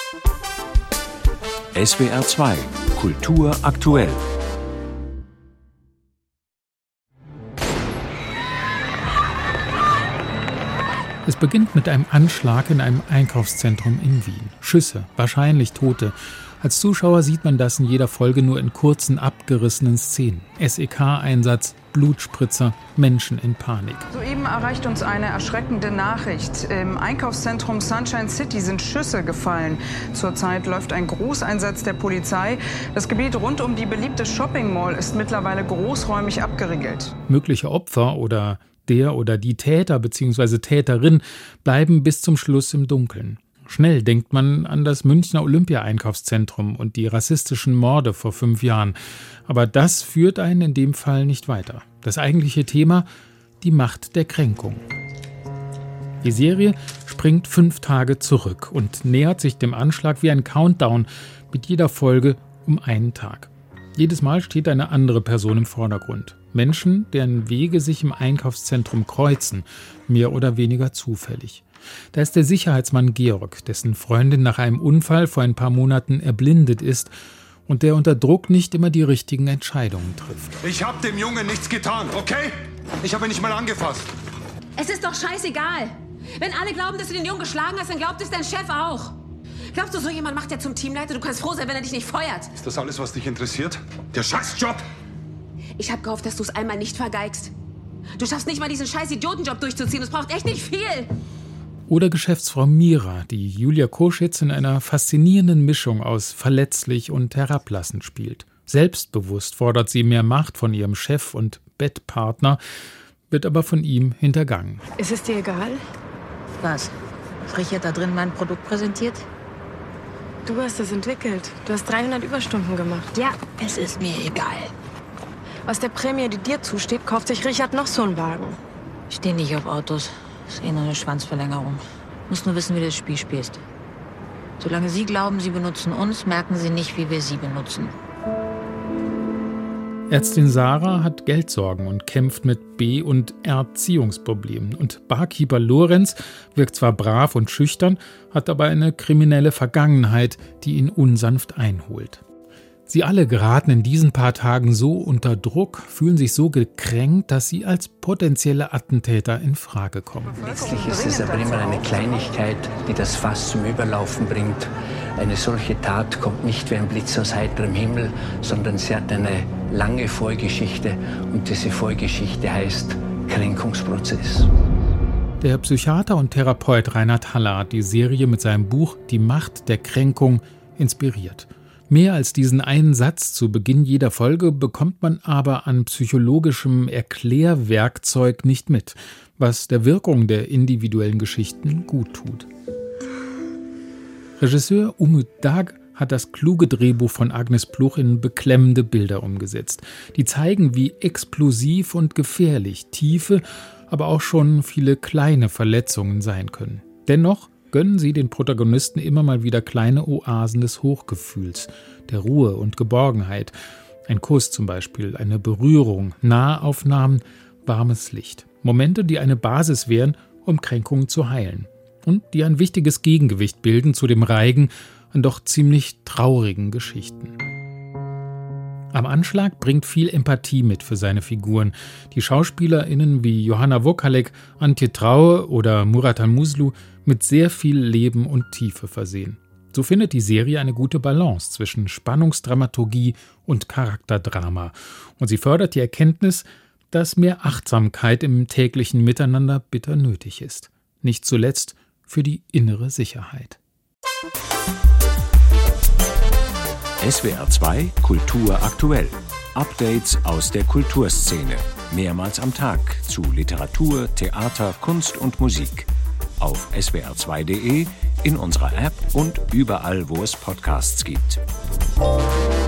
SWR 2 Kultur aktuell. Es beginnt mit einem Anschlag in einem Einkaufszentrum in Wien. Schüsse, wahrscheinlich Tote. Als Zuschauer sieht man das in jeder Folge nur in kurzen, abgerissenen Szenen. SEK-Einsatz, Blutspritzer, Menschen in Panik. Soeben erreicht uns eine erschreckende Nachricht. Im Einkaufszentrum Sunshine City sind Schüsse gefallen. Zurzeit läuft ein Großeinsatz der Polizei. Das Gebiet rund um die beliebte Shopping Mall ist mittlerweile großräumig abgeriegelt. Mögliche Opfer oder der oder die Täter bzw. Täterin bleiben bis zum Schluss im Dunkeln. Schnell denkt man an das Münchner Olympia-Einkaufszentrum und die rassistischen Morde vor 5 Jahren. Aber das führt einen in dem Fall nicht weiter. Das eigentliche Thema: die Macht der Kränkung. Die Serie springt 5 Tage zurück und nähert sich dem Anschlag wie ein Countdown, mit jeder Folge um einen Tag. Jedes Mal steht eine andere Person im Vordergrund. Menschen, deren Wege sich im Einkaufszentrum kreuzen, mehr oder weniger zufällig. Da ist der Sicherheitsmann Georg, dessen Freundin nach einem Unfall vor ein paar Monaten erblindet ist und der unter Druck nicht immer die richtigen Entscheidungen trifft. Ich habe dem Jungen nichts getan, okay? Ich habe ihn nicht mal angefasst. Es ist doch scheißegal. Wenn alle glauben, dass du den Jungen geschlagen hast, dann glaubt es dein Chef auch. Glaubst du, so jemand macht ja zum Teamleiter? Du kannst froh sein, wenn er dich nicht feuert. Ist das alles, was dich interessiert? Der Scheißjob? Ich habe gehofft, dass du es einmal nicht vergeigst. Du schaffst nicht mal diesen scheiß Idiotenjob durchzuziehen. Das braucht echt nicht viel. Oder Geschäftsfrau Mira, die Julia Koschitz in einer faszinierenden Mischung aus verletzlich und herablassend spielt. Selbstbewusst fordert sie mehr Macht von ihrem Chef und Bettpartner, wird aber von ihm hintergangen. Ist es dir egal? Was? Richard da drin mein Produkt präsentiert? Du hast es entwickelt. Du hast 300 Überstunden gemacht. Ja, es ist mir egal. Aus der Prämie, die dir zusteht, kauft sich Richard noch so einen Wagen. Ich stehe nicht auf Autos. Ist nur eine Schwanzverlängerung. Muss nur wissen, wie du das Spiel spielst. Solange Sie glauben, Sie benutzen uns, merken Sie nicht, wie wir Sie benutzen. Ärztin Sarah hat Geldsorgen und kämpft mit B- und Erziehungsproblemen. Und Barkeeper Lorenz wirkt zwar brav und schüchtern, hat aber eine kriminelle Vergangenheit, die ihn unsanft einholt. Sie alle geraten in diesen paar Tagen so unter Druck, fühlen sich so gekränkt, dass sie als potenzielle Attentäter in Frage kommen. Letztlich ist es aber immer eine Kleinigkeit, die das Fass zum Überlaufen bringt. Eine solche Tat kommt nicht wie ein Blitz aus heiterem Himmel, sondern sie hat eine lange Vorgeschichte. Und diese Vorgeschichte heißt Kränkungsprozess. Der Psychiater und Therapeut Reinhard Haller hat die Serie mit seinem Buch Die Macht der Kränkung inspiriert. Mehr als diesen einen Satz zu Beginn jeder Folge bekommt man aber an psychologischem Erklärwerkzeug nicht mit, was der Wirkung der individuellen Geschichten gut tut. Regisseur Umut Dag hat das kluge Drehbuch von Agnes Pluch in beklemmende Bilder umgesetzt. Die zeigen, wie explosiv und gefährlich tiefe, aber auch schon viele kleine Verletzungen sein können. Dennoch gönnen sie den Protagonisten immer mal wieder kleine Oasen des Hochgefühls, der Ruhe und Geborgenheit. Ein Kuss zum Beispiel, eine Berührung, Nahaufnahmen, warmes Licht. Momente, die eine Basis wären, um Kränkungen zu heilen. Und die ein wichtiges Gegengewicht bilden zu dem Reigen an doch ziemlich traurigen Geschichten. Am Anschlag bringt viel Empathie mit für seine Figuren. Die SchauspielerInnen wie Johanna Wokalek, Antje Traue oder Murat Al-Muslu mit sehr viel Leben und Tiefe versehen. So findet die Serie eine gute Balance zwischen Spannungsdramaturgie und Charakterdrama. Und sie fördert die Erkenntnis, dass mehr Achtsamkeit im täglichen Miteinander bitter nötig ist. Nicht zuletzt für die innere Sicherheit. SWR 2 Kultur aktuell. Updates aus der Kulturszene. Mehrmals am Tag zu Literatur, Theater, Kunst und Musik. Auf swr2.de, in unserer App und überall, wo es Podcasts gibt.